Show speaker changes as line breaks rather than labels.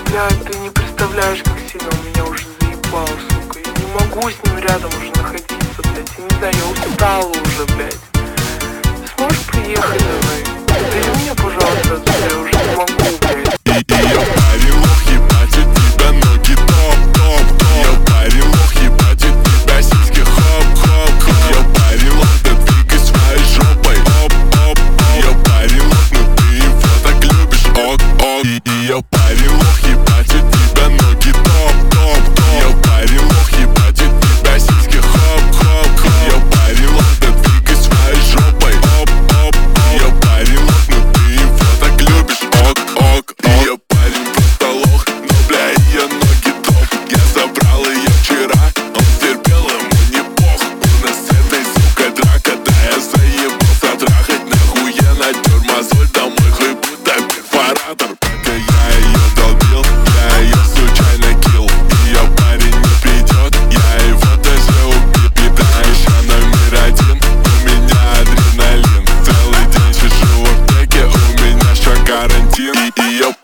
Блядь, ты не представляешь, как сильно он меня уже заебал, сука. Я не могу с ним рядом уже находиться, блядь. Я не знаю, я устала уже, блядь. Ты сможешь приехать давай? Убери меня, пожалуйста, отсюда, я уже не могу, блядь.
Я парень лох, ебать от тебя ноги топ. Я парень лох, ебать от тебя сиськи хоп. Я парень лох, да двигай своей жопой оп. Я парень лох, но ты его так любишь ок. Я парень лох, ебать от тебя ноги топ. Я парень лох, ебать от тебя сиськи хоп. Я парень лох, да двигай своей жопой оп. Я парень лох, но ты его так любишь ок. Я парень просто лох, но бля ее ноги топ. Я забрал ее вчера, он терпел, ему не пох. У нас с этой сукой драка, да я заебался трахать. Нахуй я натер мозоль, домой хуй будто перфоратор. Пока я ее долбил, я ее случайно килл. Ее парень не придет, я его даже убил. Да еще номер один, у меня адреналин. Целый день сижу в аптеке, у меня еще карантин. Ее